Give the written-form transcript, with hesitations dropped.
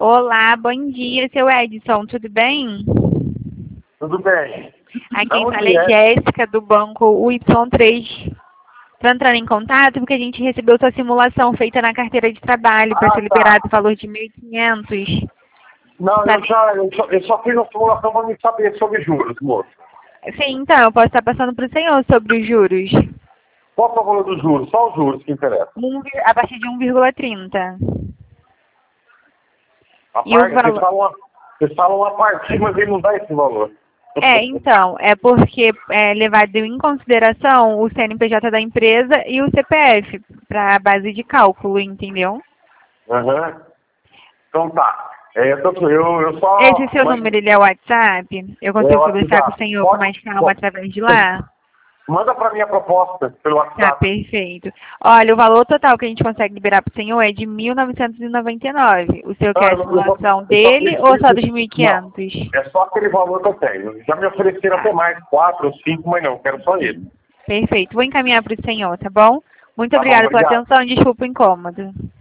Olá, bom dia, seu Edson, tudo bem? Tudo bem. Aqui quem fala é Jéssica, do banco Y3. Estou entrando em contato porque a gente recebeu sua simulação feita na carteira de trabalho para ser liberado o valor de 1.500. Não, eu só fiz uma simulação para me saber sobre juros, moço. Sim, então, eu posso estar passando para o senhor sobre os juros. Qual que é o valor dos juros? Só os juros que interessam. A partir de 1,30. E o valor? Vocês falam uma parte, mas ele não dá esse valor. Então, é porque é levado em consideração o CNPJ da empresa e o CPF para a base de cálculo, entendeu? Aham. Então tá. Eu só... Esse seu número, ele é o WhatsApp? Eu consigo conversar com o senhor com mais calma através de lá? Manda para mim a proposta pelo WhatsApp. Tá, perfeito. Olha, o valor total que a gente consegue liberar para o senhor é de 1.999. O senhor quer a simulação dele ou só dos 1.500? É só aquele valor que eu tenho. Já me ofereceram até mais, 4 ou 5, mas não, quero só ele. Perfeito. Vou encaminhar para o senhor, tá bom? Muito obrigada pela atenção e desculpa o incômodo.